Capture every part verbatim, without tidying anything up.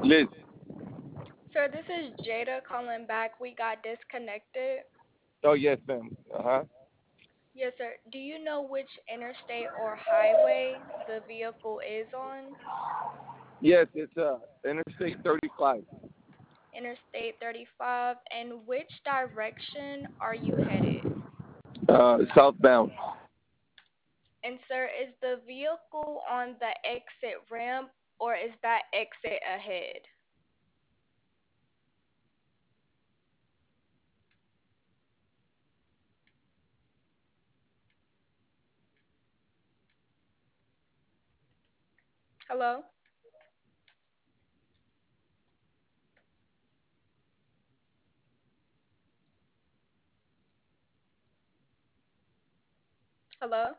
Liz. Sir, this is Jada calling back. We got disconnected. Oh yes, ma'am. Uh huh. Yes, sir. Do you know which interstate or highway the vehicle is on? Yes, it's uh Interstate thirty-five. Interstate thirty-five. And which direction are you headed? Uh, southbound. And, sir, is the vehicle on the exit ramp or is that exit ahead? Hello? Hello?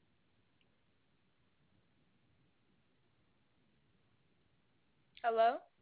Hello?